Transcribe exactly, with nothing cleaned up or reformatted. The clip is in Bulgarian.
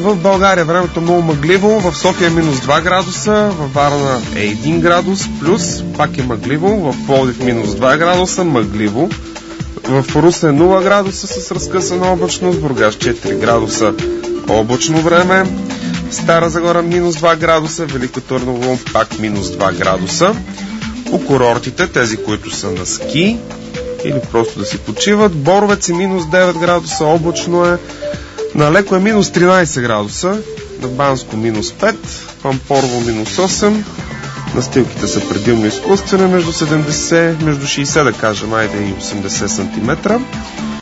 в България времето е много мъгливо, в София е минус два градуса, във Варна е един градус, плюс пак е мъгливо, в Пловдив минус два градуса, мъгливо, в Русе нула градуса с разкъсана облачност, Бургас четири градуса, облачно време, Стара Загора минус два градуса, Велико Търново пак минус два градуса. По курортите, тези, които са на ски или просто да си почиват, Боровец е минус девет градуса, облачно е, на Леко е минус тринайсет градуса, на Банско минус пет, Пампорово минус осем, настилките са предимно изкуствени, между седемдесет, между шейсет да кажем, айде и осемдесет сантиметра.